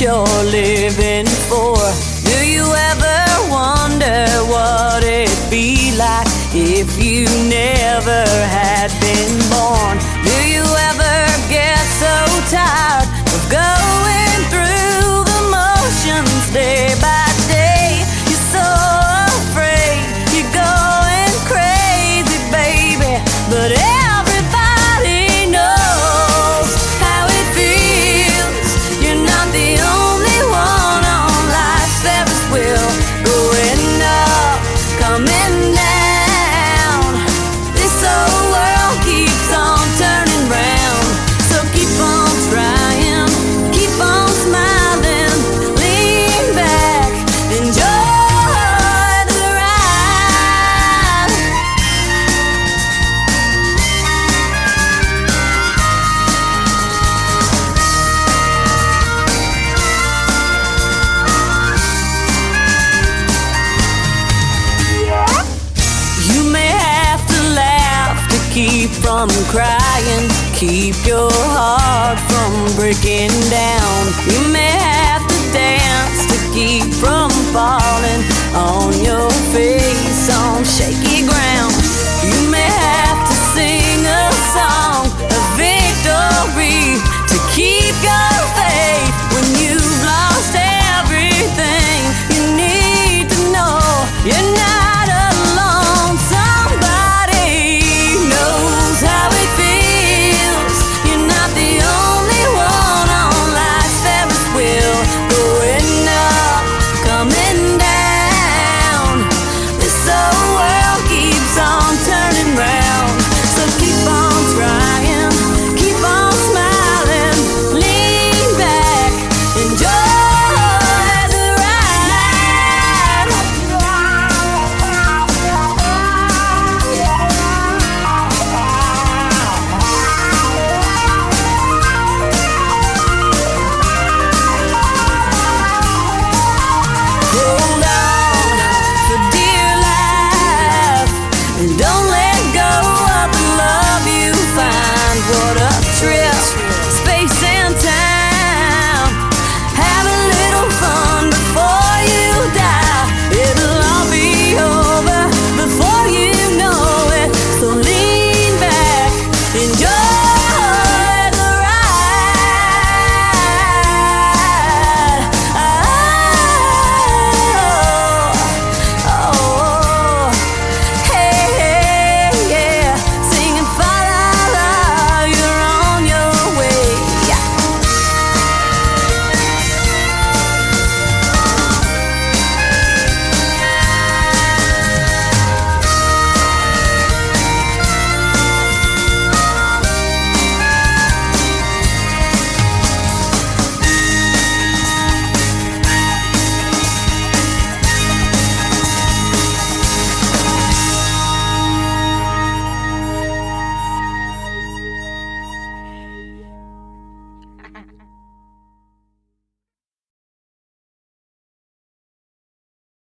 you're living for. Do you ever wonder what it'd be like if you never had been born? Do you ever get so tired of going through the motions day by day? You're so afraid you're going crazy, baby, but everybody knows how it feels. You're not the only one on life's Ferris wheel, going up, coming down. This whole world keeps on turning round, so keep on trying, keep on smiling, lean back, enjoy the ride. You may have to laugh to keep from crying, keep your heart from breaking down. You may have to dance to keep from falling on your face on shaky ground.